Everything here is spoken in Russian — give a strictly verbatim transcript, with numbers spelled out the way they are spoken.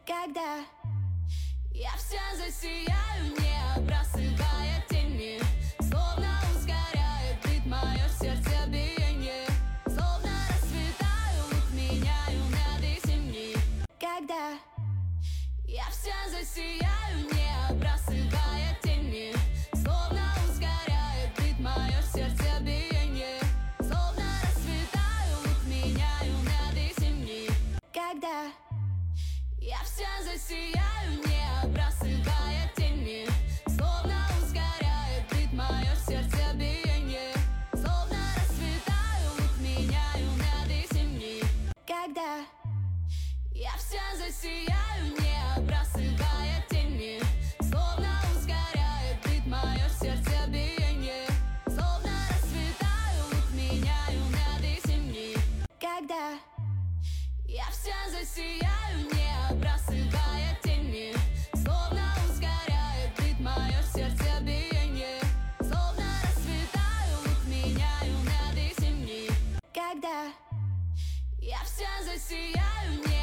Когда я вся засияю, не бросая тени, словно ускоряет ритм мое сердцебиение, словно расцветаю, лук меняю на весенний. Когда я вся засияю, не бросая тени, словно ускоряет ритм мое сердцебиение, словно расцветаю, лук меняю на весенний. Когда я вся засияю, не бросая тени, словно ускоряет ритм мое сердцебиение, словно расцветаю, лук меняю на весенний. Когда я вся засияю, не бросая тени, словно ускоряет ритм мое сердцебиение, словно расцветаю, лук меняю на весенний. Когда я вся засияю, не бросая тени, словно ускоряет ритм мое сердцебиение, словно расцветаю, лук меняю на весенний. Когда я вся засияю, не